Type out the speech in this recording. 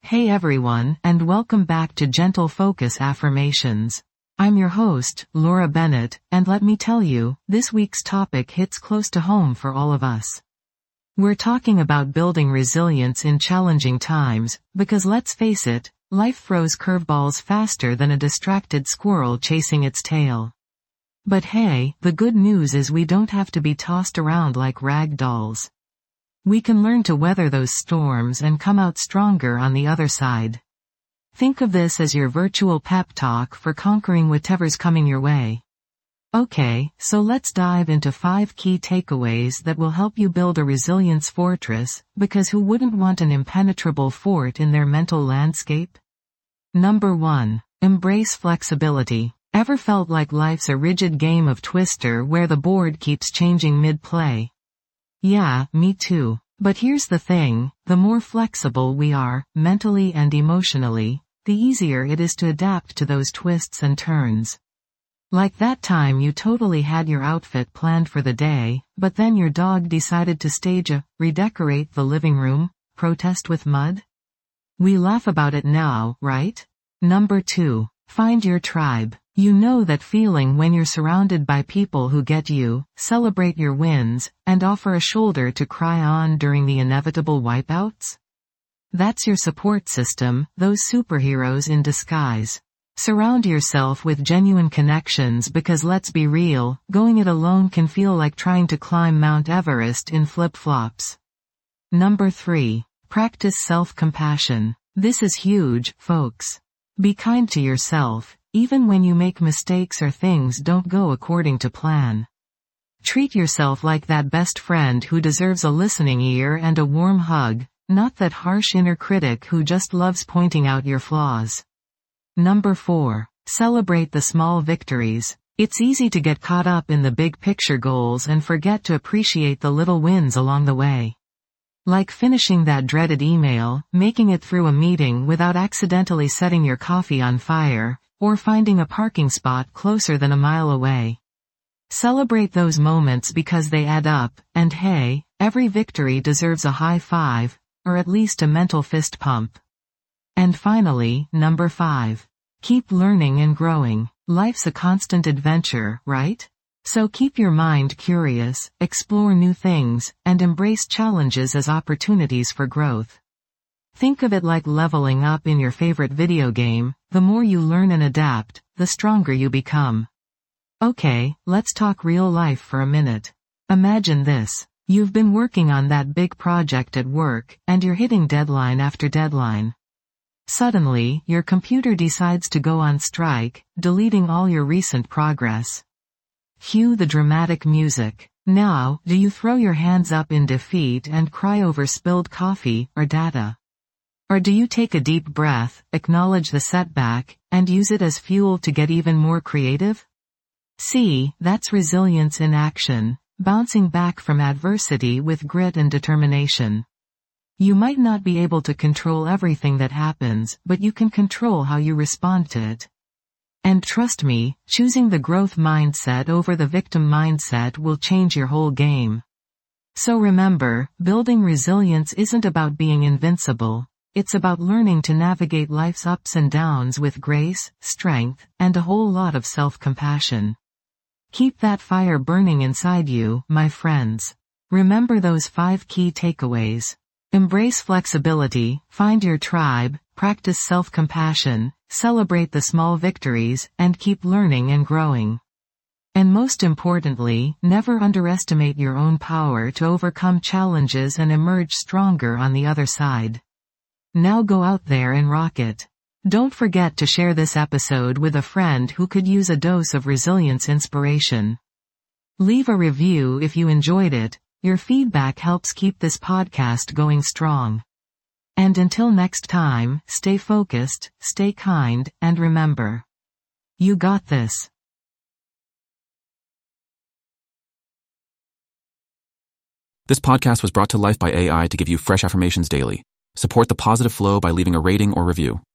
Hey everyone, and welcome back to Gentle Focus Affirmations. I'm your host, Laura Bennett, and let me tell you, this week's topic hits close to home for all of us. We're talking about building resilience in challenging times, because let's face it, life throws curveballs faster than a distracted squirrel chasing its tail. But hey, the good news is we don't have to be tossed around like rag dolls. We can learn to weather those storms and come out stronger on the other side. Think of this as your virtual pep talk for conquering whatever's coming your way. Okay, so let's dive into 5 key takeaways that will help you build a resilience fortress, because who wouldn't want an impenetrable fort in their mental landscape? Number 1. Embrace flexibility. Ever felt like life's a rigid game of Twister where the board keeps changing mid-play? Yeah, me too. But here's the thing, the more flexible we are, mentally and emotionally, the easier it is to adapt to those twists and turns. Like that time you totally had your outfit planned for the day, but then your dog decided to stage a redecorate the living room protest with mud? We laugh about it now, right? Number 2. Find your tribe. You know that feeling when you're surrounded by people who get you, celebrate your wins, and offer a shoulder to cry on during the inevitable wipeouts? That's your support system, those superheroes in disguise. Surround yourself with genuine connections because let's be real, going it alone can feel like trying to climb Mount Everest in flip-flops. Number 3. Practice self-compassion. This is huge, folks. Be kind to yourself, even when you make mistakes or things don't go according to plan. Treat yourself like that best friend who deserves a listening ear and a warm hug, not that harsh inner critic who just loves pointing out your flaws. Number 4. Celebrate the small victories. It's easy to get caught up in the big picture goals and forget to appreciate the little wins along the way. Like finishing that dreaded email, making it through a meeting without accidentally setting your coffee on fire, or finding a parking spot closer than a mile away. Celebrate those moments because they add up, and hey, every victory deserves a high five, or at least a mental fist pump. And finally, number 5. Keep learning and growing. Life's a constant adventure, right? So keep your mind curious, explore new things, and embrace challenges as opportunities for growth. Think of it like leveling up in your favorite video game. The more you learn and adapt, the stronger you become. Okay, let's talk real life for a minute. Imagine this. You've been working on that big project at work, and you're hitting deadline after deadline. Suddenly, your computer decides to go on strike, deleting all your recent progress. Cue the dramatic music. Now, do you throw your hands up in defeat and cry over spilled coffee or data? Or do you take a deep breath, acknowledge the setback, and use it as fuel to get even more creative? See, that's resilience in action, bouncing back from adversity with grit and determination. You might not be able to control everything that happens, but you can control how you respond to it. And trust me, choosing the growth mindset over the victim mindset will change your whole game. So remember, building resilience isn't about being invincible. It's about learning to navigate life's ups and downs with grace, strength, and a whole lot of self-compassion. Keep that fire burning inside you, my friends. Remember those 5 key takeaways. Embrace flexibility, find your tribe, practice self-compassion, celebrate the small victories, and keep learning and growing. And most importantly, never underestimate your own power to overcome challenges and emerge stronger on the other side. Now go out there and rock it. Don't forget to share this episode with a friend who could use a dose of resilience inspiration. Leave a review if you enjoyed it. Your feedback helps keep this podcast going strong. And until next time, stay focused, stay kind, and remember, you got this. This podcast was brought to life by AI to give you fresh affirmations daily. Support the positive flow by leaving a rating or review.